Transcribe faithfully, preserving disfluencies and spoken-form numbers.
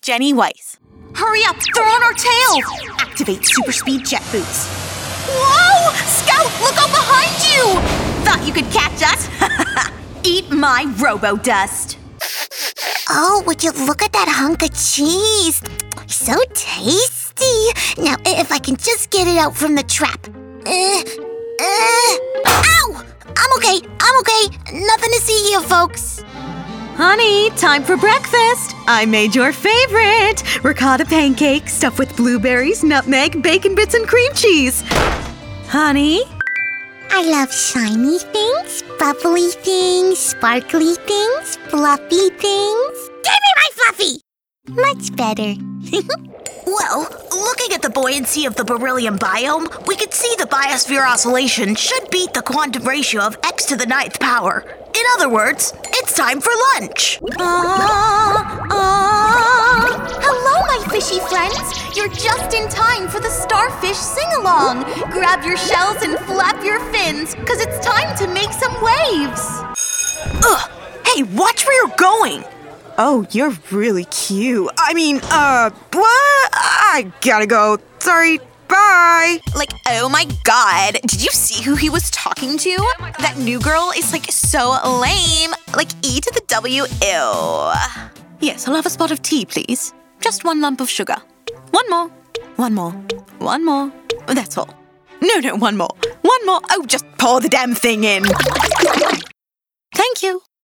Jenny Weiss. Hurry up! They're on our tail! Activate super speed jet boots. Whoa! Scout, look out behind you! Thought you could catch us? Eat my robo-dust. Oh, would you look at that hunk of cheese? So tasty. Now, if I can just get it out from the trap. Uh, uh, ow! I'm okay. I'm okay. Nothing to see here, folks. Honey, time for breakfast. I made your favorite. Ricotta pancake stuffed with blueberries, nutmeg, bacon bits, and cream cheese. Honey? I love shiny things, bubbly things, sparkly things, fluffy things. Give me my fluffy! Much better. Well, looking at the buoyancy of the beryllium biome, we could see the biosphere oscillation should beat the quantum ratio of x to the ninth power. In other words, it's time for lunch. Uh, uh, hello, my fishy friends. You're just in time for the starfish sing-along. Grab your shells and flap your fins, because it's time to make some waves. Ugh! Hey, watch where you're going! Oh, you're really cute. I mean, uh, what? I gotta go. Sorry. Bye. Like, oh my god, did you see who he was talking to? That new girl is like so lame. Like E to the W, ew. Yes, I'll have a spot of tea, please. Just one lump of sugar. One more. One more. One more. That's all. No, no, one more. One more. Oh, just pour the damn thing in. Thank you.